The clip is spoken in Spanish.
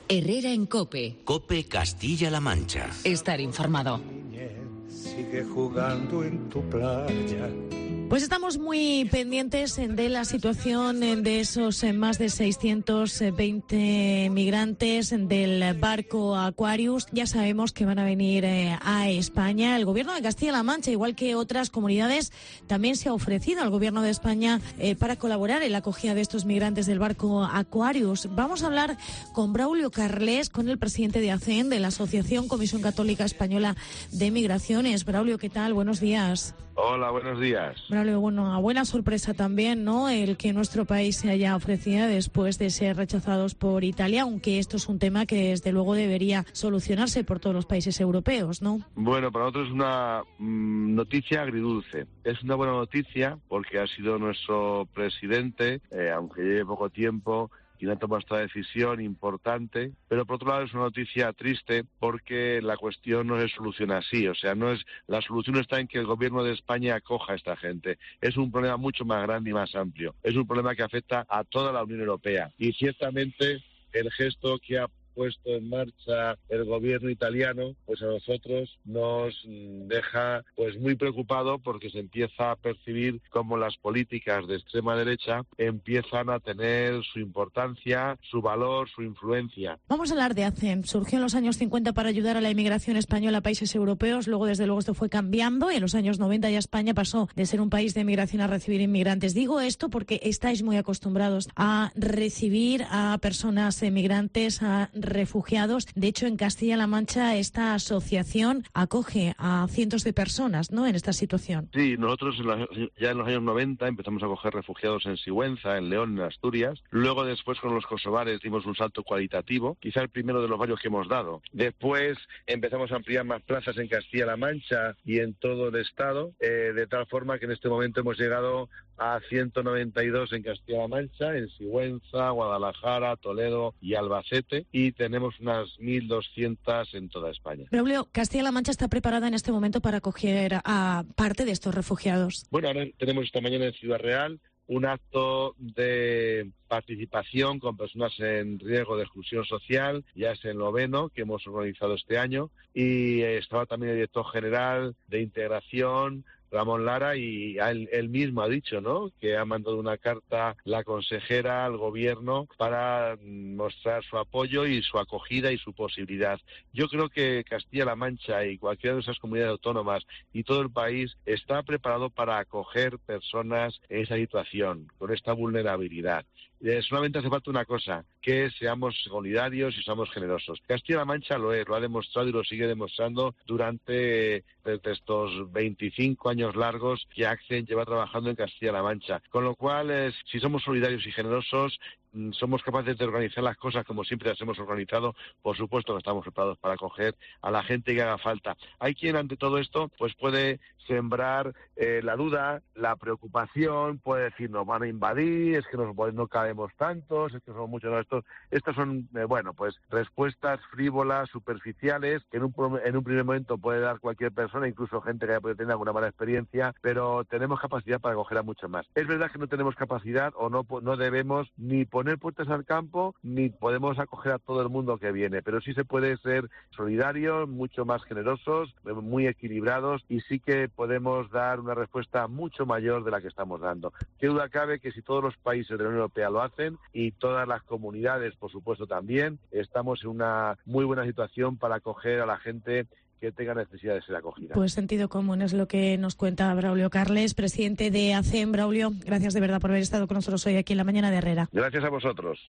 Herrera en COPE. COPE Castilla-La Mancha. Estar informado. Sigue jugando en tu playa. Pues estamos muy pendientes de la situación de esos más de 620 migrantes del barco Aquarius. Ya sabemos que van a venir a España. El Gobierno de Castilla-La Mancha, igual que otras comunidades, también se ha ofrecido al Gobierno de España para colaborar en la acogida de estos migrantes del barco Aquarius. Vamos a hablar con Braulio Carles, con el presidente de ACEM, de la Asociación Comisión Católica Española de Migraciones. Braulio, ¿qué tal? Buenos días. Hola, buenos días. Braulio, bueno, a buena sorpresa también, ¿no?, el que nuestro país se haya ofrecido después de ser rechazados por Italia, aunque esto es un tema que desde luego debería solucionarse por todos los países europeos, ¿no? Bueno, para nosotros es una noticia agridulce. Es una buena noticia porque ha sido nuestro presidente, aunque lleve poco tiempo, quien ha tomado esta decisión importante, pero por otro lado es una noticia triste porque la cuestión no se soluciona así, o sea, la solución está en que el Gobierno de España acoja a esta gente. Es un problema mucho más grande y más amplio. Es un problema que afecta a toda la Unión Europea y ciertamente el gesto que ha puesto en marcha el gobierno italiano, pues a nosotros nos deja pues muy preocupado porque se empieza a percibir como las políticas de extrema derecha empiezan a tener su importancia, su valor, su influencia. Vamos a hablar de ACEM. Surgió en los años 50 para ayudar a la inmigración española a países europeos, luego desde luego esto fue cambiando y en los años 90 ya España pasó de ser un país de migración a recibir inmigrantes. Digo esto porque estáis muy acostumbrados a recibir a personas emigrantes, a refugiados. De hecho, en Castilla-La Mancha esta asociación acoge a cientos de personas, ¿no?, en esta situación. Sí, nosotros ya en los años 90 empezamos a acoger refugiados en Sigüenza, en León, en Asturias. Luego, después, con los kosovares dimos un salto cualitativo, quizá el primero de los varios que hemos dado. Después empezamos a ampliar más plazas en Castilla-La Mancha y en todo el estado, de tal forma que en este momento hemos llegado a 192 en Castilla-La Mancha, en Sigüenza, Guadalajara, Toledo y Albacete, y tenemos unas 1.200 en toda España. Braulio, ¿Castilla-La Mancha está preparada en este momento para acoger a parte de estos refugiados? Bueno, ahora tenemos esta mañana en Ciudad Real un acto de participación con personas en riesgo de exclusión social, ya es el 9º que hemos organizado este año, y estaba también el director general de integración, Ramón Lara, y él mismo ha dicho, ¿no?, que ha mandado una carta la consejera al gobierno para mostrar su apoyo y su acogida y su posibilidad. Yo creo que Castilla-La Mancha y cualquiera de esas comunidades autónomas y todo el país está preparado para acoger personas en esa situación, con esta vulnerabilidad. Solamente hace falta una cosa, que seamos solidarios y seamos generosos. Castilla-La Mancha lo es, lo ha demostrado y lo sigue demostrando durante estos 25 años largos que ACCEN lleva trabajando en Castilla-La Mancha. Con lo cual, si somos solidarios y generosos, somos capaces de organizar las cosas como siempre las hemos organizado, por supuesto que estamos preparados para acoger a la gente que haga falta. Hay quien ante todo esto pues puede sembrar la duda, la preocupación, puede decir nos van a invadir, es que no cabemos tantos, es que son muchos de estos. Estas son, pues respuestas frívolas, superficiales, que en un primer momento puede dar cualquier persona, incluso gente que haya podido tener alguna mala experiencia, pero tenemos capacidad para acoger a muchos más. Es verdad que no tenemos capacidad o no debemos ni poner puertas al campo, ni podemos acoger a todo el mundo que viene, pero sí se puede ser solidarios, mucho más generosos, muy equilibrados, y sí que podemos dar una respuesta mucho mayor de la que estamos dando. Qué duda cabe que si todos los países de la Unión Europea lo hacen, y todas las comunidades, por supuesto, también, estamos en una muy buena situación para acoger a la gente que tenga necesidad de ser acogida. Pues sentido común es lo que nos cuenta Braulio Carles, presidente de ACEM. Braulio, gracias de verdad por haber estado con nosotros hoy aquí en La Mañana de Herrera. Gracias a vosotros.